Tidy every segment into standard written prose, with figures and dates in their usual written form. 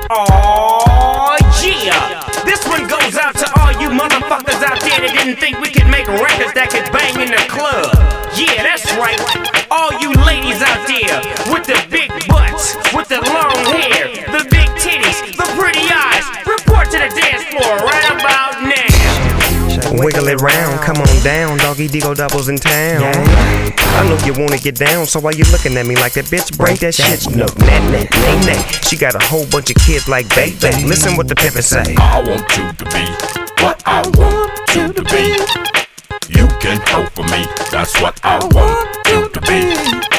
Oh yeah, this one goes out to all you motherfuckers out there that didn't think we could make records that could bang in the club. Yeah, that's right. All you ladies out there with the big butts, with the long hair, the big titties, the pretty eyes, report to the dance floor right about now. Wiggle it round, come on down, doggy Digo doubles in town. I know you wanna get down, so why you looking at me like that, bitch? Break that shit, no, nay. She got a whole bunch of kids like baby. Listen what the pimpin' say. I want you to be what I want you to be. You can hope for me, that's what I want you to be.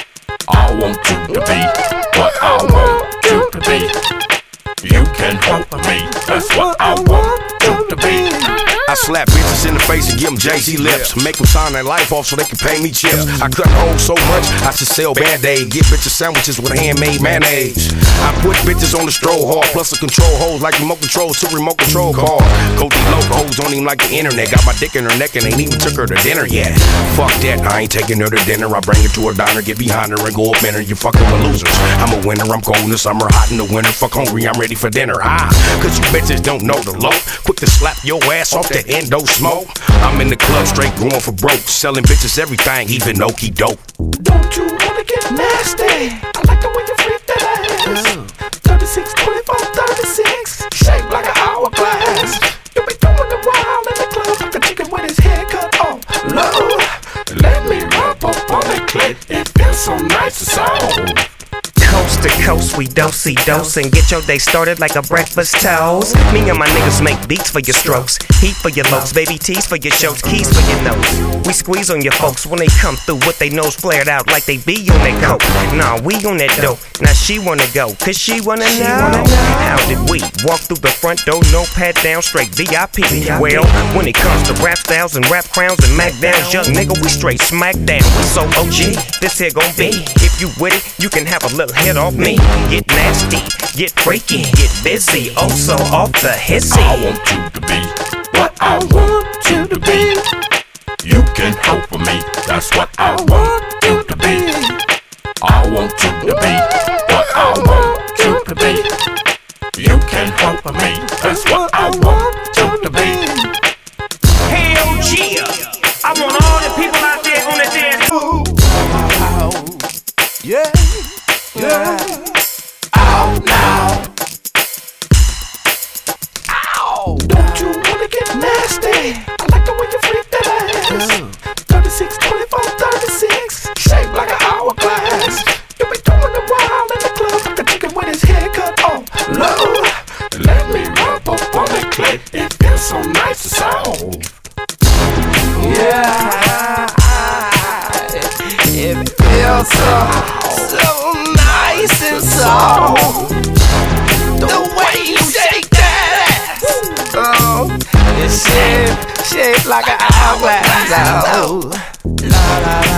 I want you to be what I want you to be. You can hope for me, that's what I want you to be. I slap bitches in the face and give them Jay-Z lips. Make them sign their life off so they can pay me chips. I cut holes so much, I should sell Band-Aid. Get bitches sandwiches with handmade mayonnaise. I put bitches on the stroll hard, plus the control holes like remote controls to remote control car. Go deep low, hoes don't even like the internet. Got my dick in her neck and ain't even took her to dinner yet. Fuck that, I ain't taking her to dinner. I bring her to a diner, get behind her and go up in her. You fucking with losers. I'm a winner, I'm cold in the summer, hot in the winter. Fuck hungry, I'm ready for dinner. Cause you bitches don't know the low. Quick to slap your ass off that endo smoke. I'm in the club straight going for broke. Selling bitches everything, even okie doke. Don't you wanna get nasty? I like the way you flip that ass. 36, 24, 36, shaped like an hourglass. You be doing it wild in the club like a chicken with his head cut off. Love, let me rub up on the clit. It feels so nice and soft. Coast to coast, we dose and get your day started like a breakfast toast. Me and my niggas make beats for your strokes, heat for your lows, baby tees for your shows, keys for your nose. We squeeze on your folks when they come through with they nose flared out like they be on that coke. Nah, we on that dope. Now she wanna go, cause she wanna know. How did we walk through the front door, no pat down, straight VIP? Well, when it comes to rap styles and rap crowns and Mac downs, young nigga, we straight smack down. We so OG, this here gon' be. If you with it, you can have a little hit off me. Get nasty, get freaky, get busy, oh so off the hissy. I want you to be what I want you to be. You can hope for me, that's what I want you to be. I want you to be what I want you to be. You can hope for me, that's what I want you to be. Hell yeah, I want all the people out there on the dance floor. Yeah. Ow now. Ow. Don't you wanna get nasty? I like the way you flip that ass. 36, 24, 36, shaped like an hourglass. You be doing it wild in the club like a chicken with his head cut off. Love, let me rub up on the clit. It feels so nice and soft. Yeah, it feels so nice and soft. The way you shake that ass, oh, it's shaped like an hourglass. Oh, la la la.